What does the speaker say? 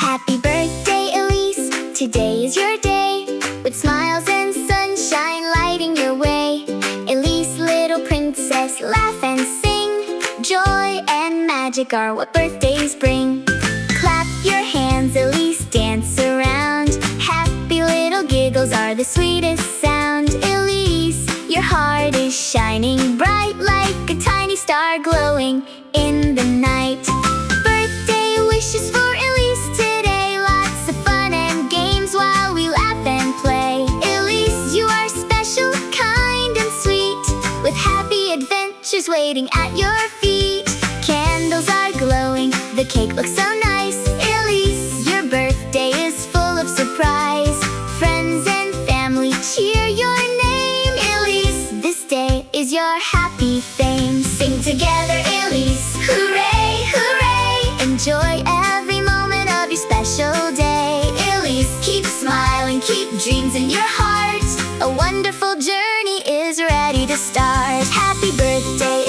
Happy birthday, Elise, today is your day. With smiles and sunshine lighting your way. Elise, little princess, laugh and sing. Joy and magic are what birthdays bring. Clap your hands, Elise, dance around. Happy little giggles are the sweetest sound. Elise, your heart is shining bright, like a tiny star glowing in the night. Birthday wishes for Elise today. Lots of fun and games while we laugh and play. Elise, you are special, kind and sweet, with happy adventures waiting at your feet. Candles are glowing, the cake looks so nice. Elise, your birthday is full of surprise. Friends and family cheer your name. Elise, this day is your happy fame. Sing together, Elise, hooray, hooray. Enjoy every moment of your special day. Elise, keep smiling, keep dreams in your heart. A wonderful journey is ready to start. Happy birthday,